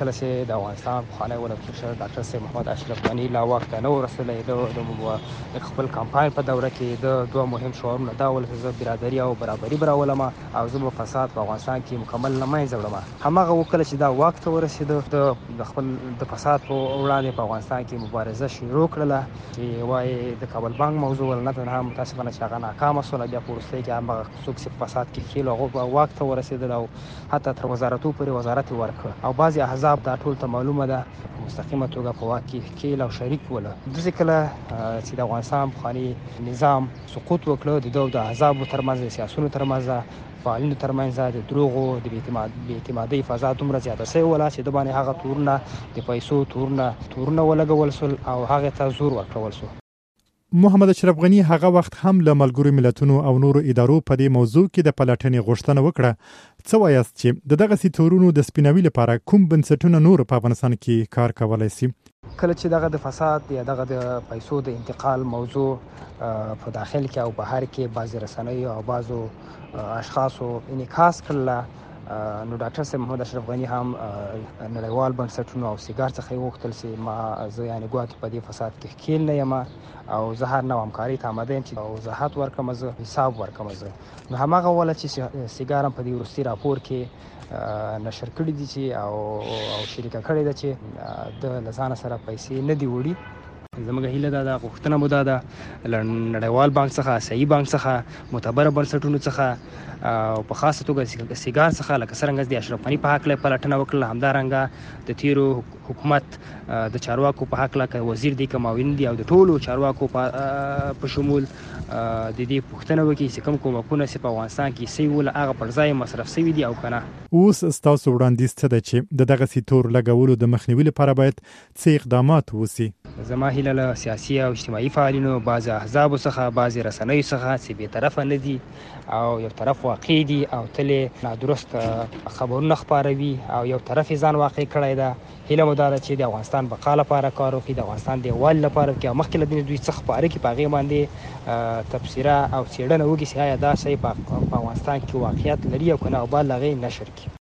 کله چې د افغانستان پخوانی ولسمشر ډاکټر صاحب محمد اشرف غني لا واک ته نه ورسېدلی، د خپل کمپاین په دوره کې د دوه مهم شعارونه دا ول چې زه برادري او برابري راولم او زه به فساد په افغانستان کې مکمل له منځه وړم. هماغه وکړه چې دا واک ته ورسېده، د خپل د فساد په وړاندې په افغانستان کې مبارزه شروع کړله چې وایي د کابل بانک موضوع ول نه تنها متاسفانه چې هغه ناکامه شوله، بیا په وروستۍ کې هماغه څوک چې په فساد کې ښکېل هغوی به واک ته ورسېدل او حتی تر وزارتو پورې وزارت یې ورکړ او بعضې احزاب دا ټول ته معلومه ده په مستقیمه توګه په واک کې ښکېل او شریک ول. داسې کله چې د افغانستان پخواني نظام سقوط وکړه، د دوه د احزابو ترمنځ، د سیاسونو ترمنځ، فعالینو ترمنځ د دروغو د بې اعتمادۍ فضا دومره زیاته شوې وله چې د باندې هغه تورونه د پیسو تورونه ولګول شول او هغې ته زور ورکړل شو. محمد اشرف غني هغه وخت هم له ملګرو ملتونو او نورو ادارو په دې موضوع کې د پلټنې غوښتنه وکړه. څه وایاست چې د دغسې تورونو د سپینوي لپاره کوم بنسټونه نور په افغانستان کې کار کولی شي؟ کله چې دغه د فساد یا دغه د پیسو د انتقال موضوع په داخل کې او بهر کې بعضې رسنیو او بعضو اشخاصو انعکاس کړله، نو ډاکټر صاحب محمد اشرف غني هم نړیوال بنسټونو او سیګار څخه یې غوښتل چې زه یعنې ګواکې په دې فساد کې ښکېل نه یم او زه هر نوع همکارۍ ته آماده یم چې وضاحت ورکړم، زه حساب ورکړم. زه نو هماغه وله چې سیګار هم په دې وروستي راپور کې نشر کړي دي چې او شریکه کړې ده چې د له ځانه سره پیسې نه دي وړي. زموږ هیله دا ده، غوښتنه مو دا ده له نړیوال بانک څخه، آسیایي بانک څخه، معتبره بنسټونو څخه او په خاصه توګه سیګار څخه، لکه څرنګه د اشرف غني په هکله پلټنه وکړله، همدارنګه د تیرو حکومت د چارواکو په هکله که وزیر دی که معاون دی او د ټولو چارواکو په شمول د دې پوښتنه وکړي چې کوم کومکونه چې په افغانستان کې سوي وو هغه پر ځای مصرف سوي دي او که نه. اوس ستاسو وړاندیز څه ده چې د دغسې تور لګولو د مخنیوي لپاره باید څه اقدامات وسي؟ زما هیله له سیاسي او اجتماعي فعالینو، بعضې احزابو څخه، بعضې رسنیو څخه چې بې طرفه نه دي او یو طرف واقع دي او تل یې نادرست خبرونه خپاروي او یو طرف یې ځان واقع کړی ده. هیله مو دا ده چې د افغانستان بقا لپاره کار وکړي، د افغانستان د یووالي لپاره وکړي او مخکې له دې دوی څه خپاره کړي په هغې باندې تبصره او څېړنه وکړي چې آیا دا شی په افغانستان کې واقعیت لري او که نه، او بعد له هغې نشر کړي.